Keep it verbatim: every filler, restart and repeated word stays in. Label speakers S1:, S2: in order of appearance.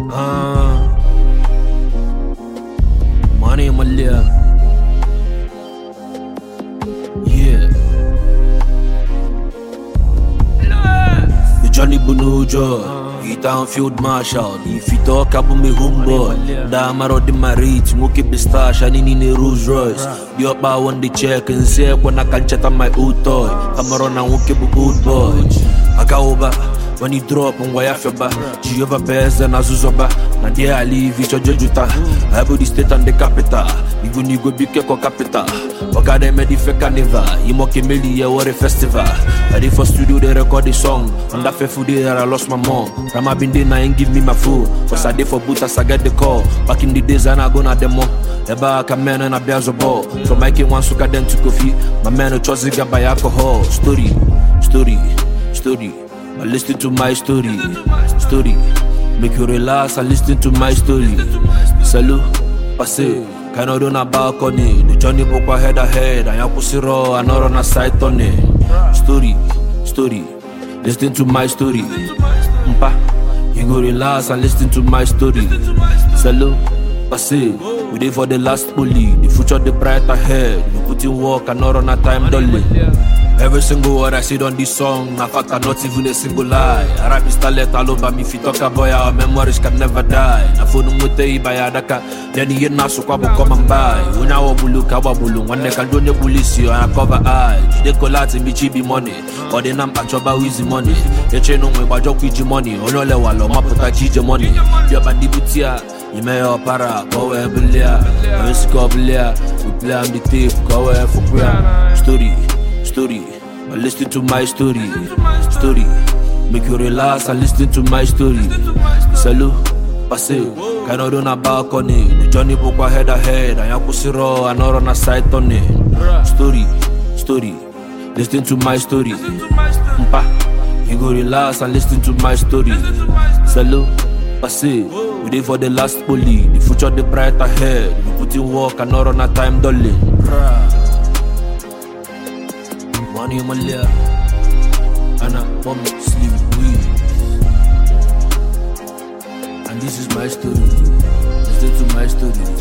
S1: Ah, money Malia. Yeah. The Johnny Bunujo, he down field marshal. If you talk about me homeboy, da maro di marit, mo keep the stash, and in a Rolls Royce. The up I want the check and say when I can chat on my old toy. Come around and walk keep a good boy. I got over. When you drop on why I feel bad, Jehovah bears and Azuzoba. Now there I live, it's your Jujuta. I have the state and the capital. Even you go big Keko capital. Waka them made the fake carnival. You mock a melee or a festival. I did for studio, they record the song. On that faithful day, I lost my mom. Rama been there, now ain't give me my phone. Cause I did for boots, I get the call. Back in the days, I go na demo. Eba ka man and I bears a ball. From Mikey one suka then to coffee. My man who chose to by alcohol. Story, story, story. I listen to my story, story. Make you relax and listen to my story. Salut, passé. Kind of on a balcony. The Johnny book head ahead. I am pussy raw and not on a side on it. Story, story. Listen to my story. Mpa, you go relax and listen to my story. Salut, passé. We did for the last bully. The future the bright ahead. We put in work and not on a time dolly. Every single word I said on this song, na fact I'm not even a single lie. Rap is talent all over me, if you talk about our memories can never die. Na phone mute by adaka, then you na so kwabo come and buy. When I wabulu kawabulu, one neck and don't the police you and I cover eye. They collate in chibi money, or the nam pachoba with money. They chain on me by joke with money, or no level, or maputa chije money. You're bandi butia, you may or para, go where belia, or scobelia, we play on the tape, go where for prayer. Story. Story, I listen to my story. Story, make you relax and listen to my story. Salut, passé, kind of on a balcony. The Johnny book head ahead. I am pussy raw and not on a side on it. Story, story, listen to my story. Mpa, you go relax and listen to my story. Salut, passé, we did for the last bully. The future the bright ahead. We put in work and not on a time dolly. Money Malia, and I bomb sleep weed. And this is my story. Listen to my story.